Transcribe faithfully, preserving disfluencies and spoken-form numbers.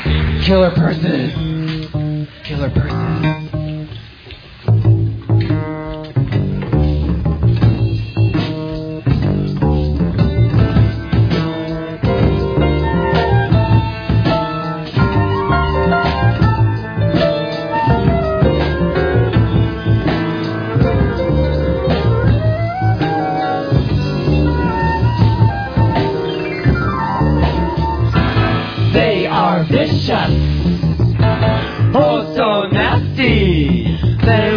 Killer person. Killer person. They are vicious, oh so nasty. They